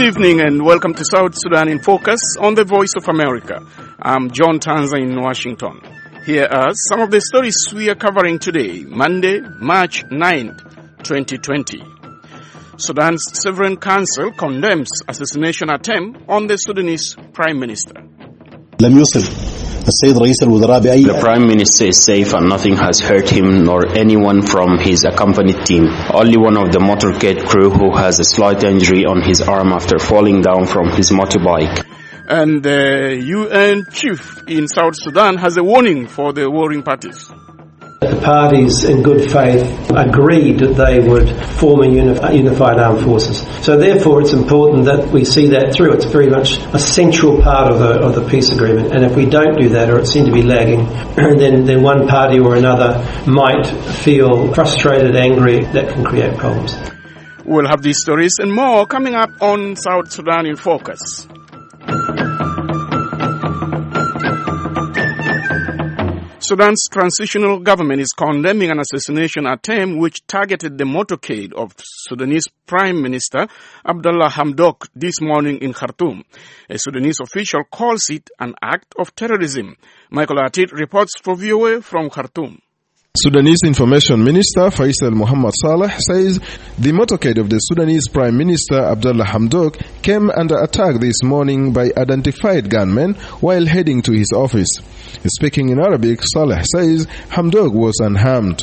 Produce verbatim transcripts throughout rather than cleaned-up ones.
evening and welcome to South Sudan in Focus on the Voice of America. I'm John Tanza in Washington. Here are some of the stories we are covering today, Monday, March ninth, twenty twenty. Sudan's Sovereign Council condemns assassination attempt on the Sudanese Prime Minister. The Prime Minister is safe and nothing has hurt him nor anyone from his accompanied team. Only one of the motorcade crew who has a slight injury on his arm after falling down from his motorbike. And the U N chief in South Sudan has a warning for the warring parties. The parties, in good faith, agreed that they would form a uni- unified armed forces. So therefore it's important that we see that through. It's very much a central part of the, of the peace agreement. And if we don't do that, or it seems to be lagging, then, then one party or another might feel frustrated, angry. That can create problems. We'll have these stories and more coming up on South Sudan in Focus. Sudan's transitional government is condemning an assassination attempt which targeted the motorcade of Sudanese Prime Minister Abdullah Hamdok this morning in Khartoum. A Sudanese official calls it an act of terrorism. Michael Atit reports for V O A from Khartoum. Sudanese Information Minister Faisal Muhammad Saleh says the motorcade of the Sudanese Prime Minister Abdullah Hamdok came under attack this morning by identified gunmen while heading to his office. Speaking in Arabic, Saleh says Hamdok was unharmed.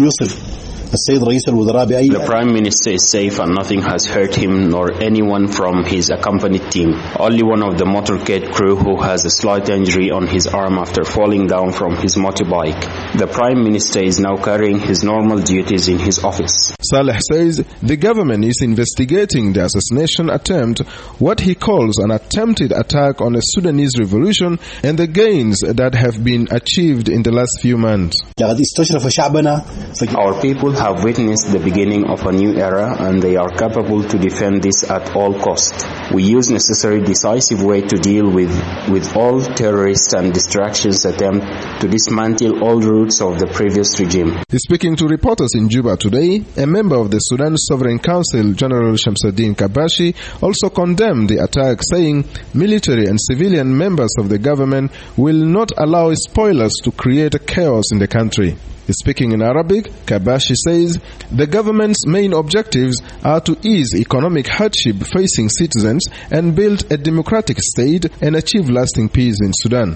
The Prime Minister is safe and nothing has hurt him nor anyone from his accompanied team. Only one of the motorcade crew who has a slight injury on his arm after falling down from his motorbike. The Prime Minister is now carrying his normal duties in his office. Saleh says the government is investigating the assassination attempt, what he calls an attempted attack on a Sudanese revolution, and the gains that have been achieved in the last few months. Our people have witnessed the beginning of a new era and they are capable to defend this at all costs. We use necessary decisive way to deal with, with all terrorists and distractions attempt to dismantle all roots of the previous regime. Speaking to reporters in Juba today, a member of the Sudan Sovereign Council, General Shamsuddin Kabashi, also condemned the attack, saying military and civilian members of the government will not allow spoilers to create a chaos in the country. Speaking in Arabic, Kabashi says the government's main objectives are to ease economic hardship facing citizens and build a democratic state and achieve lasting peace in Sudan.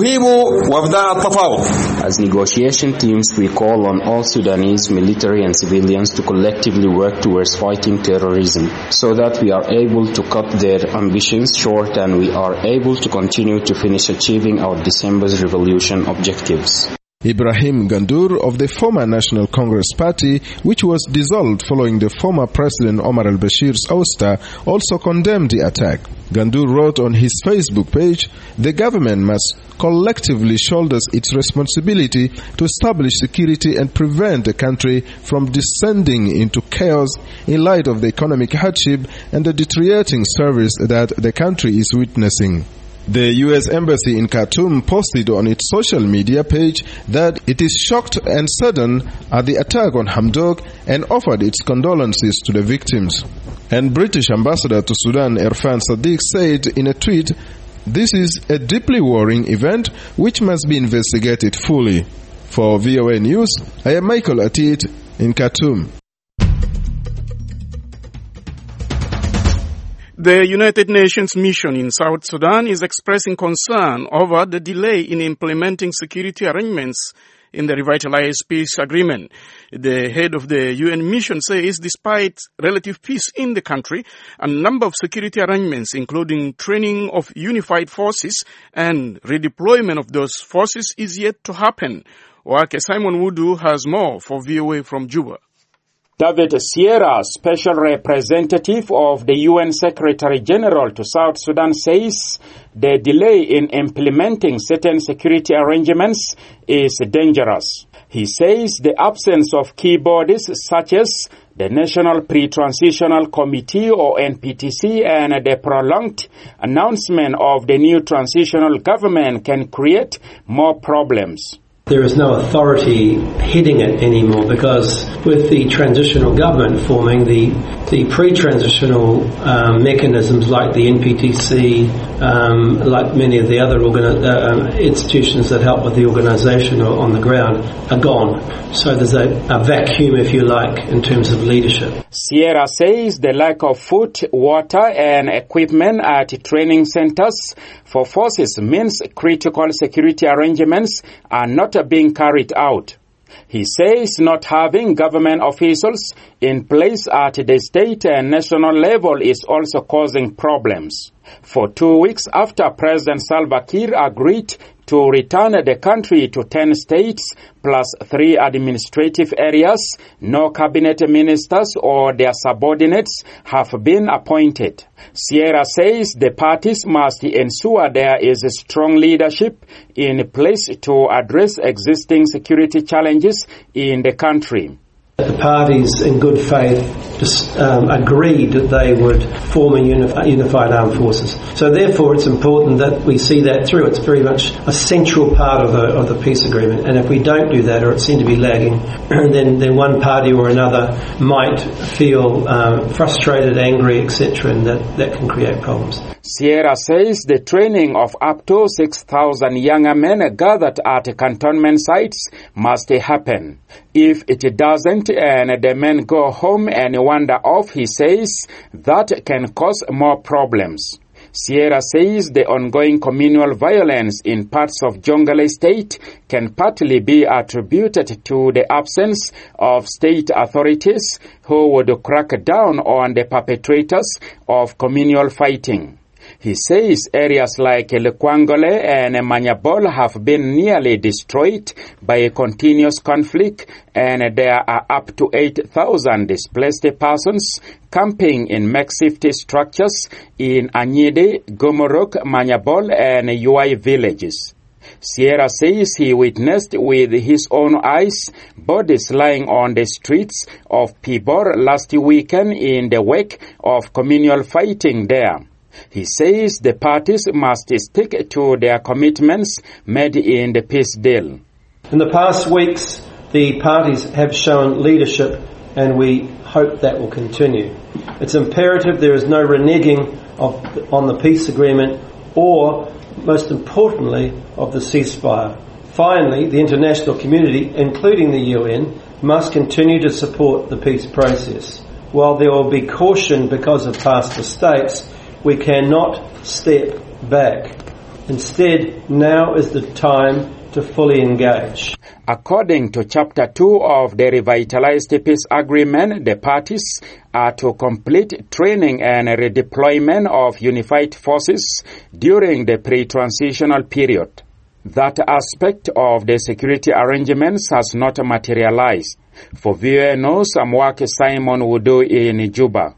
As negotiation teams, we call on all Sudanese military and civilians to collectively work towards fighting terrorism so that we are able to cut their ambitions short and we are able to continue to finish achieving our December's revolution objectives. Ibrahim Gandour of the former National Congress Party, which was dissolved following the former President Omar al-Bashir's ouster, also condemned the attack. Gandour wrote on his Facebook page, "The government must collectively shoulder its responsibility to establish security and prevent the country from descending into chaos in light of the economic hardship and the deteriorating service that the country is witnessing." The U S Embassy in Khartoum posted on its social media page that it is shocked and saddened at the attack on Hamdok and offered its condolences to the victims. And British Ambassador to Sudan Irfan Sadiq said in a tweet, "This is a deeply worrying event which must be investigated fully." For V O A News, I am Michael Atit in Khartoum. The United Nations mission in South Sudan is expressing concern over the delay in implementing security arrangements in the revitalized peace agreement. The head of the U N mission says despite relative peace in the country, a number of security arrangements, including training of unified forces and redeployment of those forces, is yet to happen. Wake Simon Wudu has more for V O A from Juba. David Sierra, Special Representative of the U N Secretary General to South Sudan, says the delay in implementing certain security arrangements is dangerous. He says the absence of key bodies such as the National Pre-Transitional Committee or N P T C and the prolonged announcement of the new transitional government can create more problems. There is no authority heading it anymore because with the transitional government forming, the the pre-transitional um, mechanisms like the N P T C, um, like many of the other organi- uh, institutions that help with the organisation on the ground, are gone. So there's a, a vacuum, if you like, in terms of leadership. Sierra says the lack of food, water and equipment at training centres for forces means critical security arrangements are not being carried out. He says not having government officials in place at the state and national level is also causing problems. For two weeks after President Salva Kiir agreed to return the country to ten states plus three administrative areas, no cabinet ministers or their subordinates have been appointed. Sierra says the parties must ensure there is a strong leadership in place to address existing security challenges in the country. The parties, in good faith, just, um, agreed that they would form a unif- unified armed forces. So therefore it's important that we see that through. It's very much a central part of the, of the peace agreement. And if we don't do that, or it seems to be lagging, then, then one party or another might feel um, frustrated, angry, et cetera, and that, that can create problems. Sierra says the training of up to six thousand younger men gathered at cantonment sites must happen. If it doesn't and the men go home and wander off, he says, that can cause more problems. Sierra says the ongoing communal violence in parts of Jonglei State can partly be attributed to the absence of state authorities who would crack down on the perpetrators of communal fighting. He says areas like Lekwangole and Manyabol have been nearly destroyed by a continuous conflict, and there are up to eight thousand displaced persons camping in makeshift structures in Anyede, Gomorok, Manyabol and Uai villages. Sierra says he witnessed with his own eyes bodies lying on the streets of Pibor last weekend in the wake of communal fighting there. He says the parties must stick to their commitments made in the peace deal. In the past weeks, the parties have shown leadership, and we hope that will continue. It's imperative there is no reneging of, on the peace agreement or, most importantly, of the ceasefire. Finally, the international community, including the U N, must continue to support the peace process. While there will be caution because of past mistakes, we cannot step back. Instead, now is the time to fully engage. According to Chapter two of the Revitalized Peace Agreement, the parties are to complete training and redeployment of unified forces during the pre-transitional period. That aspect of the security arrangements has not materialized. For V O A News, I'm Wake Simon Wudu in Juba.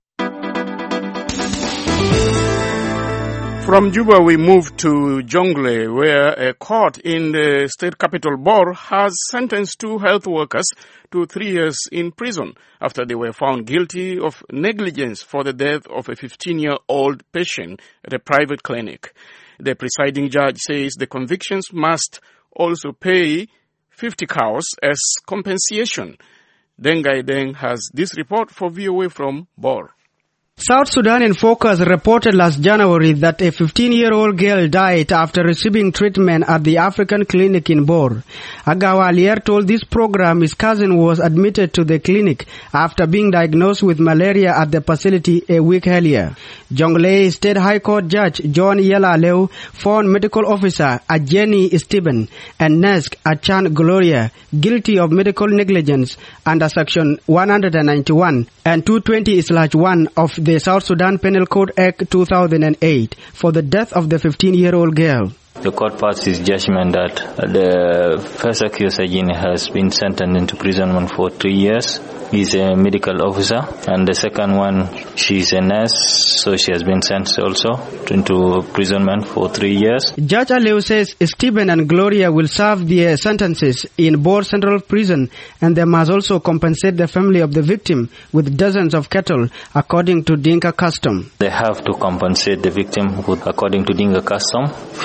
From Juba, we move to Jonglei, where a court in the state capital, Bor, has sentenced two health workers to three years in prison after they were found guilty of negligence for the death of a fifteen-year-old patient at a private clinic. The presiding judge says the convictions must also pay fifty cows as compensation. Dengai Deng has this report for V O A from Bor. South Sudan in Focus reported last January that a fifteen-year-old girl died after receiving treatment at the African clinic in Bor. Agawa Alier told this program his cousin was admitted to the clinic after being diagnosed with malaria at the facility a week earlier. Jonglei State High Court Judge John Yela Leu found medical officer Ajeni Stephen and nurse Achan Gloria guilty of medical negligence under Section one ninety-one and two twenty slash one of the South Sudan Penal Code Act two thousand eight for the death of the fifteen-year-old girl. The court passed its judgment that the first accused Ajini has been sentenced into imprisonment for three years. He's a medical officer. And the second one, she's a nurse, so she has been sentenced also into imprisonment for three years. Judge Aleu says Stephen and Gloria will serve their sentences in Bor Central Prison, and they must also compensate the family of the victim with dozens of cattle, according to Dinka custom. They have to compensate the victim with, according to Dinka custom, fifty head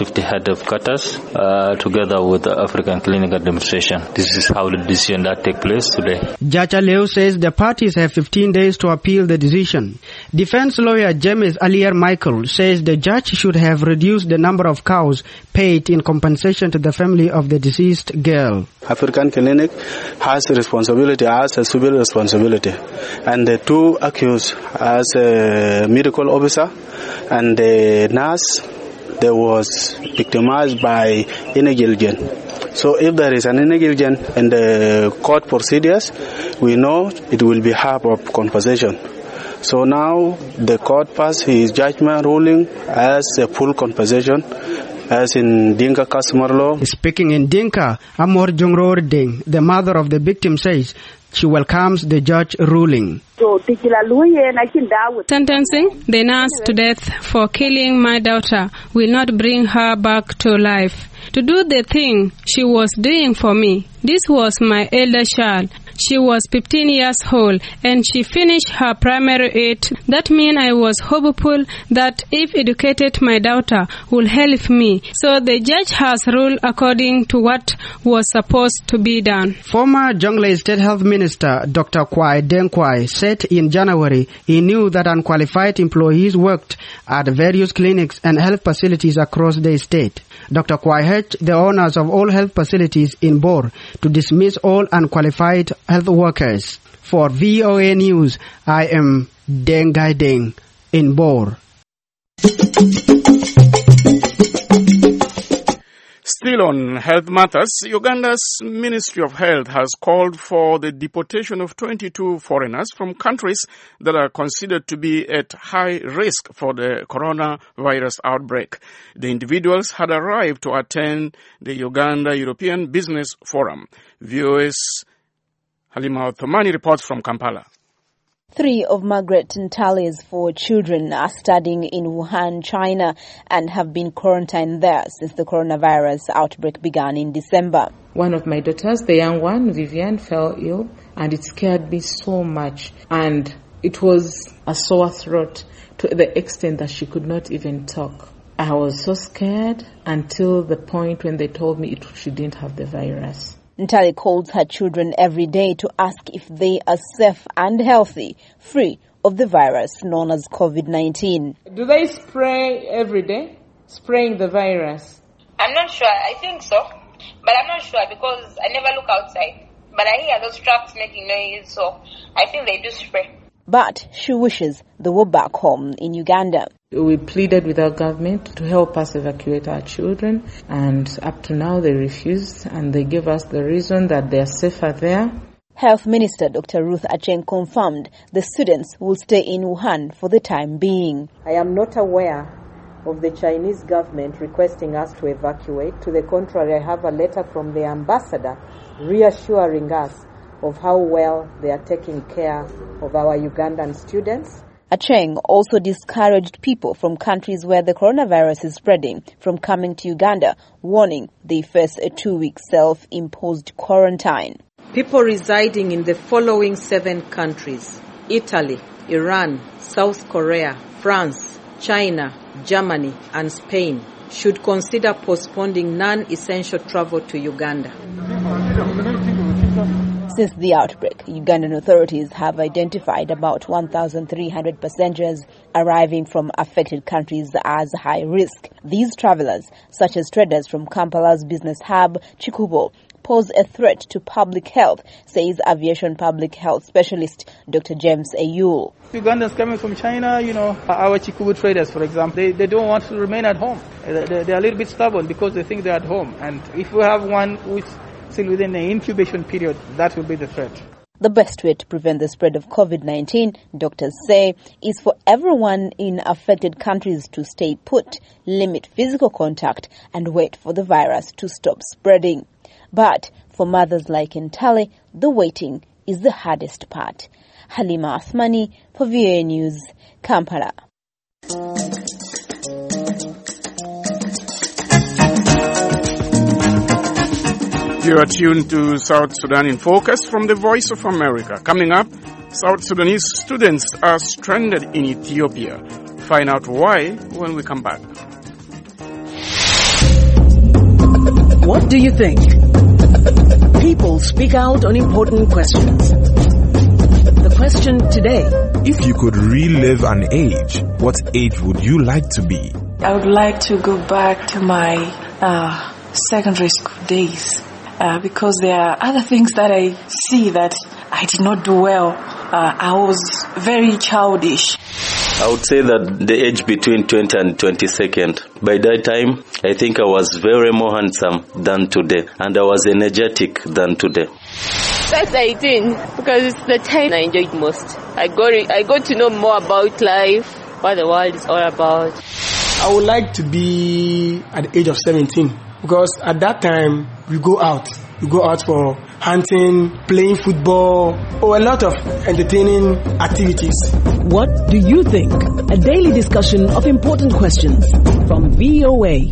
head of Qatar, uh, together with the African Clinic Administration. This is how the decision that take place today. Judge Aleu says the parties have fifteen days to appeal the decision. Defense lawyer James Alier Michael says the judge should have reduced the number of cows paid in compensation to the family of the deceased girl. African Clinic has a responsibility as a civil responsibility, and the two accused as a medical officer and the nurse, they was victimized by negligence. So if there is an negligence in the court procedures, we know it will be half of compensation. So now the court passed his judgment ruling as a full compensation, as in Dinka customer law. Speaking in Dinka, Amor Jungror Ding, the mother of the victim, says she welcomes the judge ruling. Sentencing the nurse to death for killing my daughter will not bring her back to life. To do the thing she was doing for me, this was my elder child. She was fifteen years old and she finished her primary eight. That means I was hopeful that if educated my daughter will help me. So the judge has ruled according to what was supposed to be done. Former Jonglei State Health Minister Doctor Kwai Deng Kwai said in January he knew that unqualified employees worked at various clinics and health facilities across the state. Doctor Kwai urged the owners of all health facilities in Bor to dismiss all unqualified health workers. For V O A News, I am Deng Gai Deng in Bor. Still on health matters, Uganda's Ministry of Health has called for the deportation of twenty-two foreigners from countries that are considered to be at high risk for the coronavirus outbreak. The individuals had arrived to attend the Uganda European Business Forum. V O A's Halima Othmani reports from Kampala. Three of Margaret Ntale's four children are studying in Wuhan, China, and have been quarantined there since the coronavirus outbreak began in December. One of my daughters, the young one, Vivian, fell ill, and it scared me so much. And it was a sore throat to the extent that she could not even talk. I was so scared until the point when they told me it, she didn't have the virus. Ntale calls her children every day to ask if they are safe and healthy, free of the virus known as COVID nineteen. Do they spray every day? Spraying the virus? I'm not sure. I think so. But I'm not sure because I never look outside. But I hear those trucks making noise, so I think they do spray. But she wishes they were back home in Uganda. We pleaded with our government to help us evacuate our children, and up to now they refused, and they gave us the reason that they are safer there. Health Minister Doctor Ruth Acheng confirmed the students will stay in Wuhan for the time being. I am not aware of the Chinese government requesting us to evacuate. To the contrary, I have a letter from the ambassador reassuring us of how well they are taking care of our Ugandan students. Acheng also discouraged people from countries where the coronavirus is spreading from coming to Uganda, warning they face a two-week self-imposed quarantine. People residing in the following seven countries: Italy, Iran, South Korea, France, China, Germany, and Spain should consider postponing non-essential travel to Uganda. Since the outbreak, Ugandan authorities have identified about one thousand three hundred passengers arriving from affected countries as high risk. These travelers, such as traders from Kampala's business hub, Chikubo, pose a threat to public health, says aviation public health specialist Doctor James Ayul. Ugandans coming from China, you know, our Chikubu traders, for example, they, they don't want to remain at home. They, they're a little bit stubborn because they think they're at home. And if we have one which still within the incubation period, that will be the threat. The best way to prevent the spread of COVID nineteen, doctors say, is for everyone in affected countries to stay put, limit physical contact, and wait for the virus to stop spreading. But for mothers like Ntale, the waiting is the hardest part. Halima Othmani for V O A News, Kampala. You are tuned to South Sudan in Focus from the Voice of America. Coming up, South Sudanese students are stranded in Ethiopia. Find out why when we come back. What do you think? People speak out on important questions. The question today: if you could relive an age, what age would you like to be? I would like to go back to my uh, secondary school days uh, because there are other things that I see that I did not do well. Uh, I was very childish. I would say that the age between twenty and twenty-second. By that time, I think I was very more handsome than today, and I was energetic than today. That's eighteen, because it's the time I enjoyed most. I got I got to know more about life, what the world is all about. I would like to be at the age of seventeen, because at that time we go out. We go out for hunting, playing football, or a lot of entertaining activities. What do you think? A daily discussion of important questions from V O A.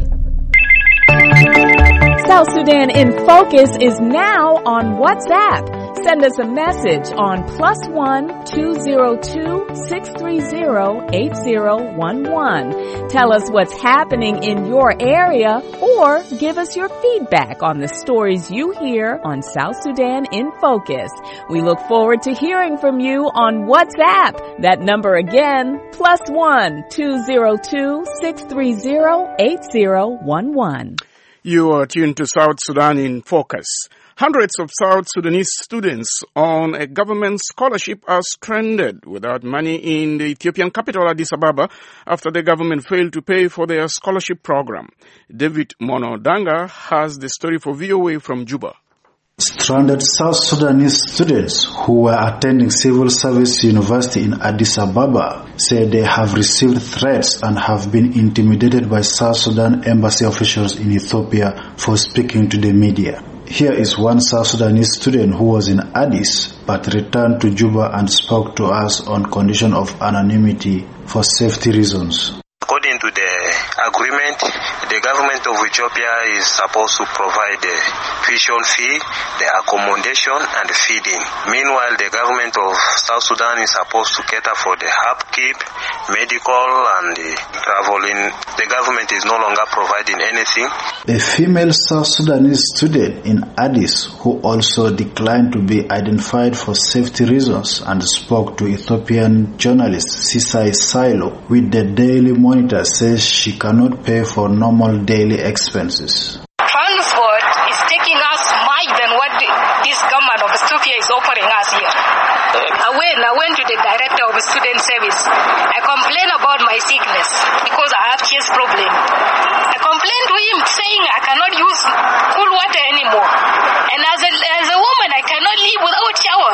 South Sudan in Focus is now on WhatsApp. Send us a message on plus one two zero two six three zero eight zero one one. Tell us what's happening in your area or give us your feedback on the stories you hear on South Sudan in Focus. We look forward to hearing from you on WhatsApp. That number again, plus one two zero two six three zero eight zero one one. You are tuned to South Sudan in Focus. Hundreds of South Sudanese students on a government scholarship are stranded without money in the Ethiopian capital Addis Ababa after the government failed to pay for their scholarship program. David Monodanga has the story for V O A from Juba. Stranded South Sudanese students who were attending Civil Service University in Addis Ababa say they have received threats and have been intimidated by South Sudan embassy officials in Ethiopia for speaking to the media. Here is one South Sudanese student who was in Addis but returned to Juba and spoke to us on condition of anonymity for safety reasons. According to the agreement, the government of Ethiopia is supposed to provide the tuition fee, the accommodation and the feeding. Meanwhile, the government of South Sudan is supposed to cater for the upkeep, medical and the traveling. The government is no longer providing anything. A female South Sudanese student in Addis who also declined to be identified for safety reasons and spoke to Ethiopian journalist Sisai Silo with the Daily Monitor says she cannot pay for normal daily expenses. Transport is taking us more than what the, this government of Ethiopia is offering us here. I went, I went to the director of student service. I complained about my sickness because I have chest problem. I complained to him saying I cannot use cool water anymore. And as a, as a woman, I cannot live without shower.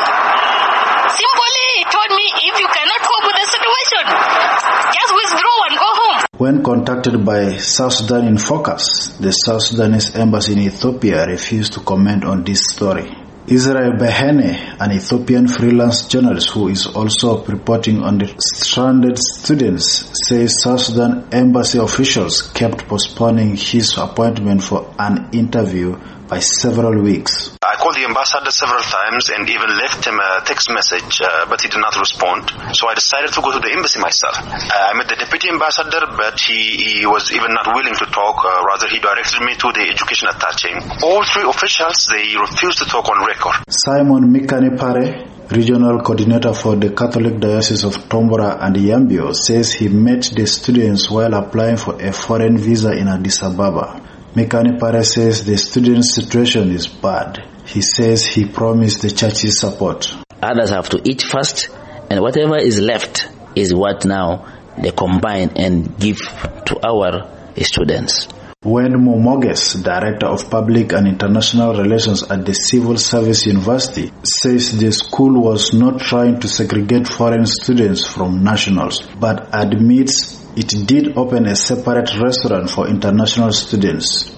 Simply, he told me, if you cannot cope with the situation, just withdraw and go home. When contacted by South Sudan in Focus, the South Sudanese embassy in Ethiopia refused to comment on this story. Israel Behene, an Ethiopian freelance journalist who is also reporting on the stranded students, says South Sudan embassy officials kept postponing his appointment for an interview by several weeks. I called the ambassador several times and even left him a text message, uh, but he did not respond. So I decided to go to the embassy myself. Uh, I met the deputy ambassador, but he, he was even not willing to talk. Uh, rather, he directed me to the education attaché. All three officials, they refused to talk on record. Simon Mikani Pare, regional coordinator for the Catholic Diocese of Tombora and Yambio, says he met the students while applying for a foreign visa in Addis Ababa. Mikani Pare says the student's situation is bad. He says he promised the church's support. Others have to eat first, and whatever is left is what now they combine and give to our students. Wenmo Moges, Director of Public and International Relations at the Civil Service University, says the school was not trying to segregate foreign students from nationals, but admits it did open a separate restaurant for international students.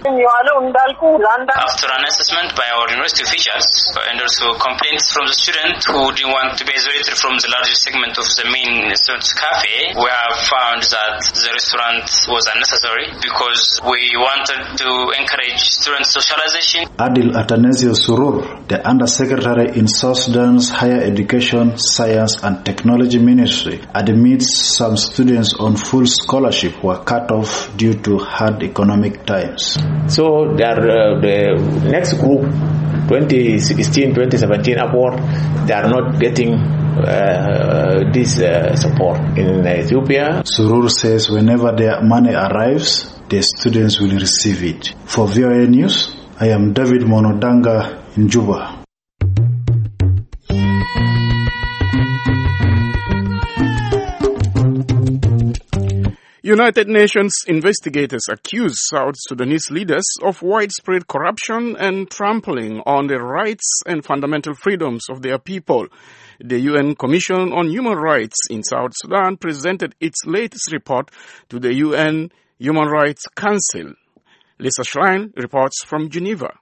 After an assessment by our university officials and also complaints from the students who didn't want to be isolated from the largest segment of the main students' cafe, we have found that the restaurant was unnecessary because we wanted to encourage student socialization. Adil Atanasio Surur, the Undersecretary in South Sudan's Higher Education, Science and Technology Ministry, admits some students on full whose scholarship were cut off due to hard economic times. So they are, uh, the next group, twenty sixteen, twenty seventeen upward, they are not getting uh, this uh, support in Ethiopia. Surur says whenever their money arrives, the students will receive it. For V O A News, I am David Monodanga in Juba. United Nations investigators accuse South Sudanese leaders of widespread corruption and trampling on the rights and fundamental freedoms of their people. The U N Commission on Human Rights in South Sudan presented its latest report to the U N Human Rights Council. Lisa Schlein reports from Geneva.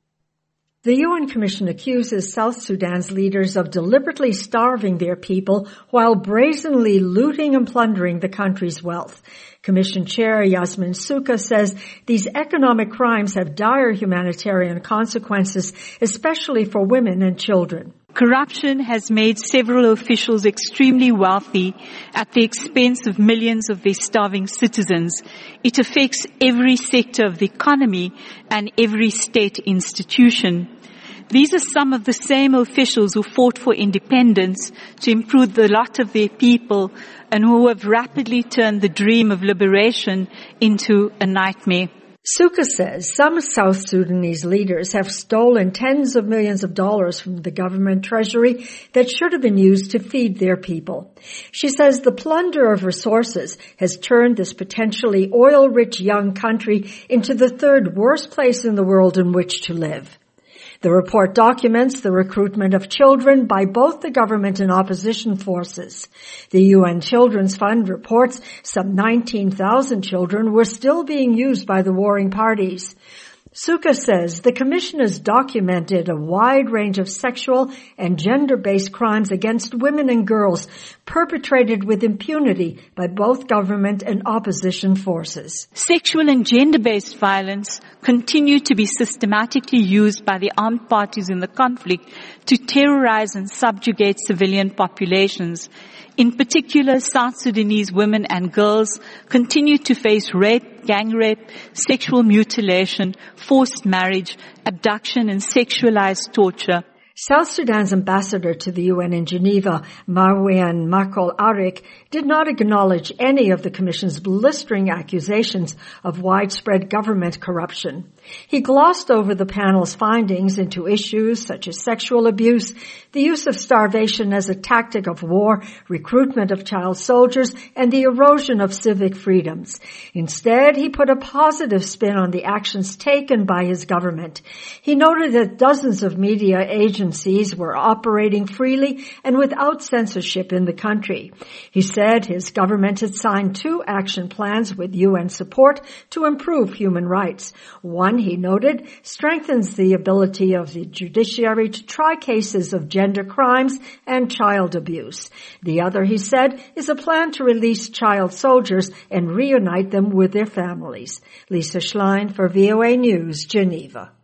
The U N Commission accuses South Sudan's leaders of deliberately starving their people while brazenly looting and plundering the country's wealth. Commission Chair Yasmin Suka says these economic crimes have dire humanitarian consequences, especially for women and children. Corruption has made several officials extremely wealthy at the expense of millions of their starving citizens. It affects every sector of the economy and every state institution. These are some of the same officials who fought for independence to improve the lot of their people and who have rapidly turned the dream of liberation into a nightmare. Suka says some South Sudanese leaders have stolen tens of millions of dollars from the government treasury that should have been used to feed their people. She says the plunder of resources has turned this potentially oil-rich young country into the third worst place in the world in which to live. The report documents the recruitment of children by both the government and opposition forces. The U N Children's Fund reports some nineteen thousand children were still being used by the warring parties. Suka says the Commission has documented a wide range of sexual and gender-based crimes against women and girls perpetrated with impunity by both government and opposition forces. Sexual and gender-based violence continue to be systematically used by the armed parties in the conflict to terrorize and subjugate civilian populations. In particular, South Sudanese women and girls continue to face rape, gang rape, sexual mutilation, forced marriage, abduction, and sexualized torture. South Sudan's ambassador to the U N in Geneva, Marwan Makol Arik, did not acknowledge any of the Commission's blistering accusations of widespread government corruption. He glossed over the panel's findings into issues such as sexual abuse, the use of starvation as a tactic of war, recruitment of child soldiers, and the erosion of civic freedoms. Instead, he put a positive spin on the actions taken by his government. He noted that dozens of media agencies were operating freely and without censorship in the country. He said his government had signed two action plans with U N support to improve human rights. One, he noted, strengthens the ability of the judiciary to try cases of gender crimes and child abuse. The other, he said, is a plan to release child soldiers and reunite them with their families. Lisa Schlein for V O A News, Geneva.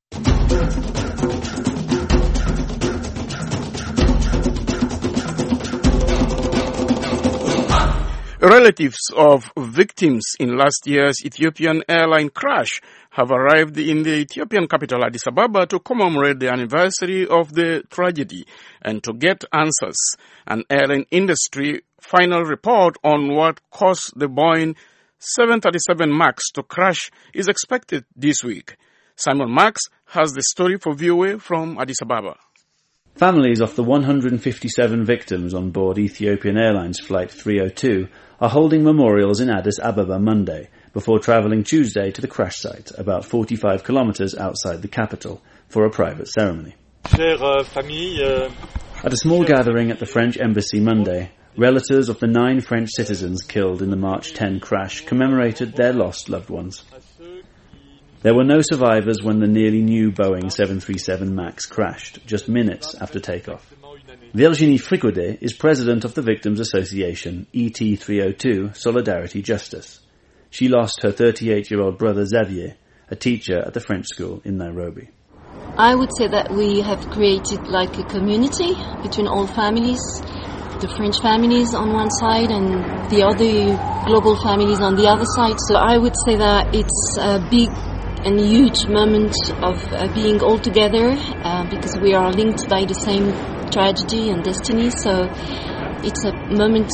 Relatives of victims in last year's Ethiopian airline crash have arrived in the Ethiopian capital Addis Ababa to commemorate the anniversary of the tragedy and to get answers. An airline industry final report on what caused the Boeing seven thirty-seven MAX to crash is expected this week. Simon Marks has the story for V O A from Addis Ababa. Families of the one hundred fifty-seven victims on board Ethiopian Airlines Flight three oh two are holding memorials in Addis Ababa Monday, before travelling Tuesday to the crash site, about forty-five kilometres outside the capital, for a private ceremony. At a small gathering at the French Embassy Monday, relatives of the nine French citizens killed in the March tenth crash commemorated their lost loved ones. There were no survivors when the nearly new Boeing seven thirty-seven MAX crashed, just minutes after takeoff. Virginie Fricaudet is president of the Victims Association E T three oh two Solidarity Justice. She lost her thirty-eight-year-old brother Xavier, a teacher at the French school in Nairobi. I would say that we have created like a community between all families, the French families on one side and the other global families on the other side. So I would say that it's a big and huge moment of uh, being all together uh, because we are linked by the same tragedy and destiny. So it's a moment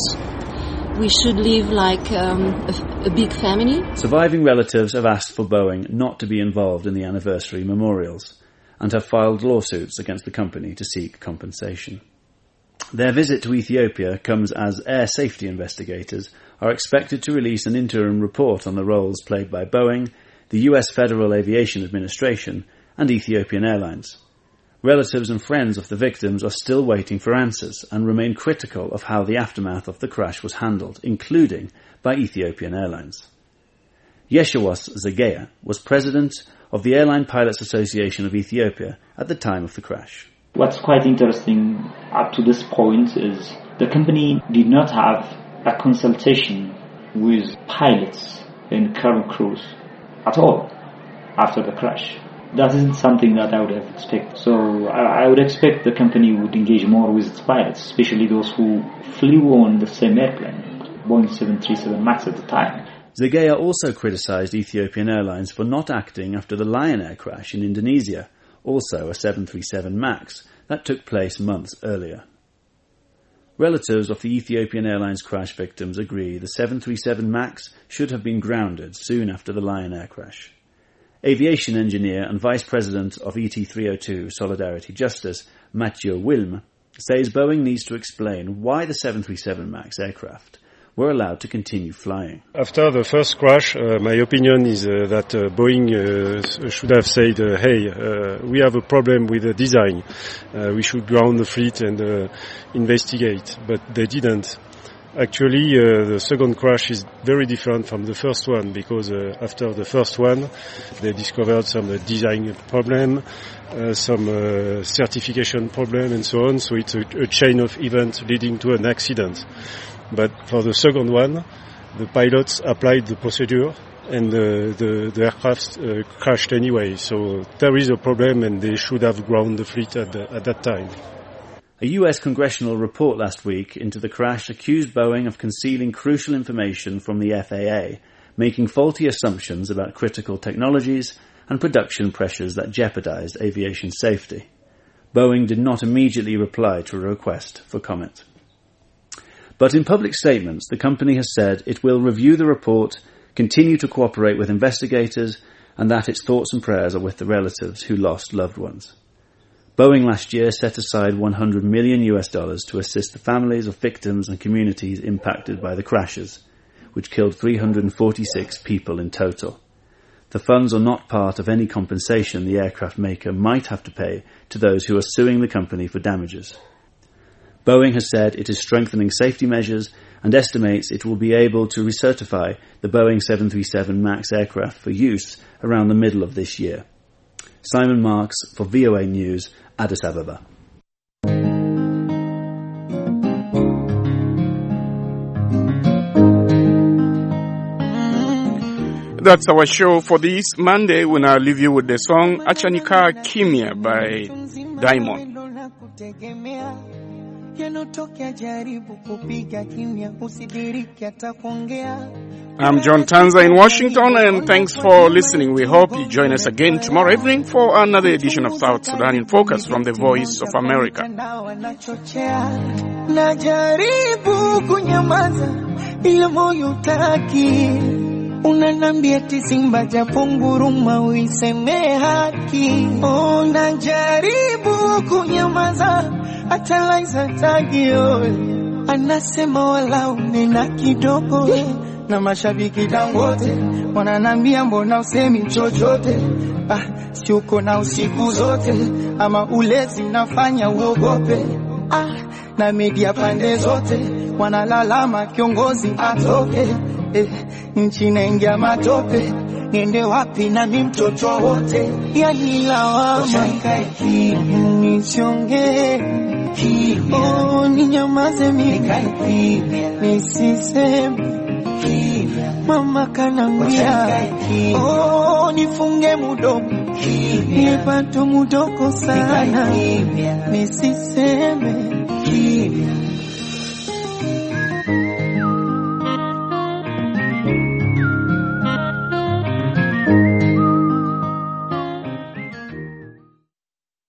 we should live like um, a, a big family. Surviving relatives have asked for Boeing not to be involved in the anniversary memorials and have filed lawsuits against the company to seek compensation. Their visit to Ethiopia comes as air safety investigators are expected to release an interim report on the roles played by Boeing, the U S Federal Aviation Administration, and Ethiopian Airlines. Relatives and friends of the victims are still waiting for answers and remain critical of how the aftermath of the crash was handled, including by Ethiopian Airlines. Yeshawas Zegeya was president of the Airline Pilots Association of Ethiopia at the time of the crash. What's quite interesting up to this point is the company did not have a consultation with pilots and cabin crews at all after the crash. That isn't something that I would have expected. So I, I would expect the company would engage more with its pilots, especially those who flew on the same airplane, Boeing seven thirty-seven MAX at the time. Zegeya also criticised Ethiopian Airlines for not acting after the Lion Air crash in Indonesia, also a seven thirty-seven MAX, that took place months earlier. Relatives of the Ethiopian Airlines crash victims agree the seven thirty-seven MAX should have been grounded soon after the Lion Air crash. Aviation engineer and vice president of E T three oh two Solidarity Justice, Mathieu Wilm, says Boeing needs to explain why the seven thirty-seven MAX aircraft were allowed to continue flying. After the first crash, uh, my opinion is uh, that uh, Boeing uh, should have said, uh, hey, uh, we have a problem with the design. Uh, we should ground the fleet and uh, investigate. But they didn't. Actually, uh, the second crash is very different from the first one because uh, after the first one, they discovered some uh, design problem, uh, some uh, certification problem and so on. So it's a, a chain of events leading to an accident. But for the second one, the pilots applied the procedure and uh, the, the aircraft uh, crashed anyway. So there is a problem and they should have grounded the fleet at, the, at that time. A U S congressional report last week into the crash accused Boeing of concealing crucial information from the F A A, making faulty assumptions about critical technologies and production pressures that jeopardized aviation safety. Boeing did not immediately reply to a request for comment. But in public statements, the company has said it will review the report, continue to cooperate with investigators, and that its thoughts and prayers are with the relatives who lost loved ones. Boeing last year set aside one hundred million US dollars to assist the families of victims and communities impacted by the crashes, which killed three hundred forty-six people in total. The funds are not part of any compensation the aircraft maker might have to pay to those who are suing the company for damages. Boeing has said it is strengthening safety measures and estimates it will be able to recertify the Boeing seven thirty-seven MAX aircraft for use around the middle of this year. Simon Marks for V O A News, Addis Ababa. That's our show for this Monday. We now leave you with the song Achanika Kimia by Diamond. I'm John Tanza in Washington, and thanks for listening. We hope you join us again tomorrow evening for another edition of South Sudan in Focus from the Voice of America. Najaribu kunyamaza ila moyo utaki, unanambia eti simba japo nguruma uiseme haki. Oh, najaribu kunyamaza hata Laiza tagio anasema wala unena kidogo, na mashabiki dangote wananambia mbona usemi chochote. Ah, si uko na usiku zote ama ulezi unafanya uogope. Ah, na media pande zote wanalalama kiongozi atoke. Eh, nchi naingia matope, niende wapi na mimi mtoto wote. Yani lawama nisionge, oh ninyamaze mimi nisiseme. Mama kanambia oh nifunge mudomo, nipato mudoko sana nisiseme.